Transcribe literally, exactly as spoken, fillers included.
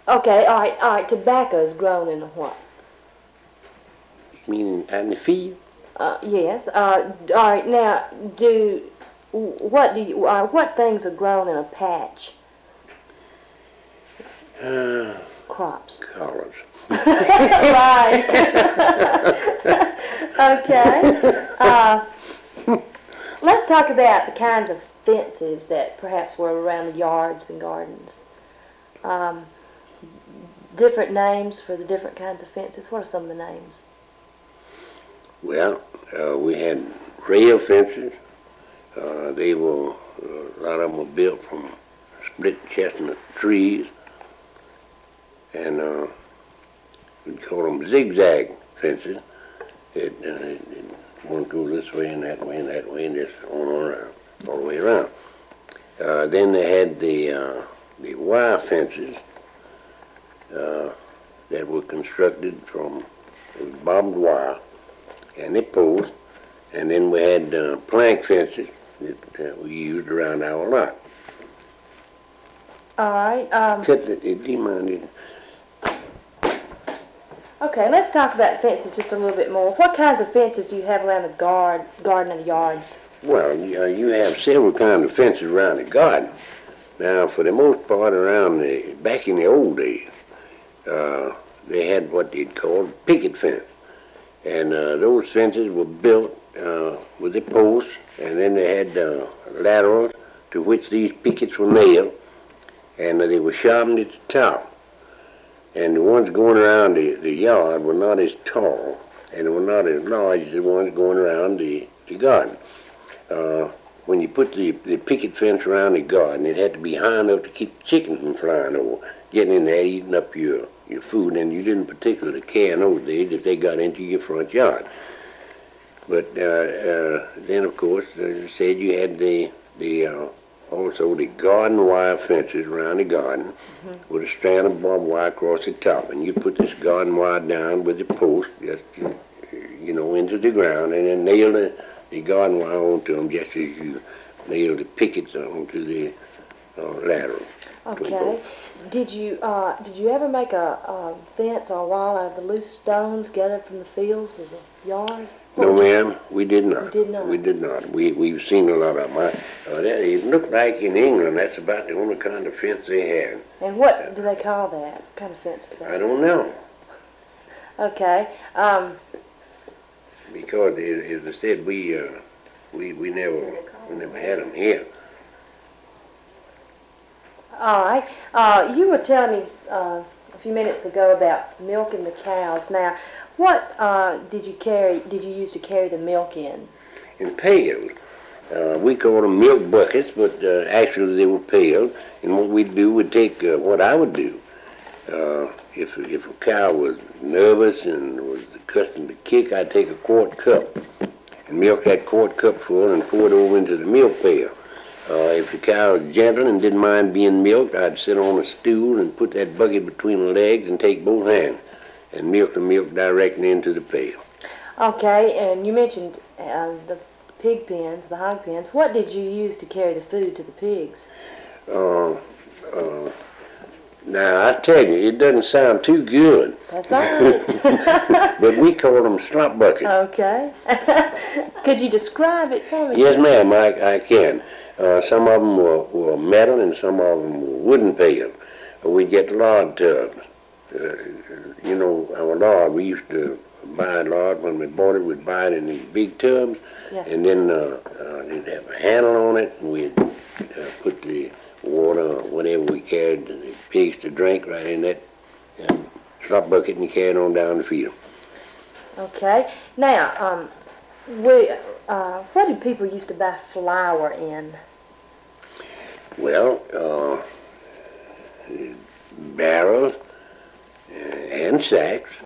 Okay, all right, all right. Tobacco is grown in a what? You mean out in the field? Uh, yes. Uh, all right. Now, do what do you? Uh, what things are grown in a patch? Uh, Crops. collars. Right. Okay. Uh, let's talk about the kinds of fences that perhaps were around the yards and gardens. Um, different names for the different kinds of fences. What are some of the names? Well, uh, we had rail fences. Uh, they were, uh, a lot of them were built from split chestnut trees, and uh, we call them zigzag fences. It, uh, it, it one goes this way and that way and that way and just on and around, all the way around. Uh, then they had the uh, the wire fences uh, that were constructed from barbed wire and they posts, and then we had uh, plank fences that uh, we used around our lot. All right. Um, Cut the, do you mind? okay, let's talk about fences just a little bit more. What kinds of fences do you have around the guard, garden and the yards? Well, you, uh, you have several kinds of fences around the garden. Now, for the most part, around the back in the old days, uh, they had what they'd call picket fence, and uh, those fences were built uh, with the posts, and then they had uh, laterals to which these pickets were nailed, and uh, they were sharpened at the top. And the ones going around the, the yard were not as tall, and they were not as large as the ones going around the, the garden. Uh, when you put the, the picket fence around the garden, it had to be high enough to keep the chickens from flying over, getting in there, eating up your, your food, and you didn't particularly care in those days if they got into your front yard. But uh, uh, then, of course, as I said, you had the, the uh, also the garden wire fences around the garden mm-hmm. with a strand of barbed wire across the top, and you put this garden wire down with the post, just you know, into the ground, and then nail the, the garden wire onto them, just as you nail the pickets onto the uh, lateral. Okay. Did you uh, did you ever make a, a fence or a wall out of the loose stones gathered from the fields of the yard? No, ma'am, we did not. You did not? We did not. We, we've seen a lot of them. I, uh, that, it looked like in England that's about the only kind of fence they had. And what do they call that? What kind of fence is that? I don't know. Okay. Um, because, as I said, we, uh, we, we, never, we never had them here. All right. Uh, you were telling me uh, a few minutes ago about milking the cows. Now, what uh, did you carry? Did you use to carry the milk in? In pails. Uh, we called them milk buckets, but uh, actually they were pails. And what we'd do, we'd take uh, what I would do. Uh, if if a cow was nervous and was accustomed to kick, I'd take a quart cup and milk that quart cup full and pour it over into the milk pail. Uh, if the cow was gentle and didn't mind being milked, I'd sit on a stool and put that bucket between the legs and take both hands and milk the milk directly into the pail. Okay, and you mentioned uh, the pig pens, the hog pens. What did you use to carry the food to the pigs? Uh, uh, now, I tell you, it doesn't sound too good. That's all right. But we call them slop buckets. Okay. Could you describe it for me? Yes, ma'am, I, I can. Uh, some of them were, were metal and some of them were wooden pails. Uh, we'd get lard tubs. Uh, you know, our lard, we used to buy lard. When we bought it, we'd buy it in these big tubs. Yes. And then uh, uh, it'd have a handle on it, and we'd uh, put the water or whatever we carried the pigs to drink right in that uh, slop bucket and carry it on down to feed them. Okay. Now, um, we, uh, what did people used to buy flour in? Well, uh, barrels and sacks.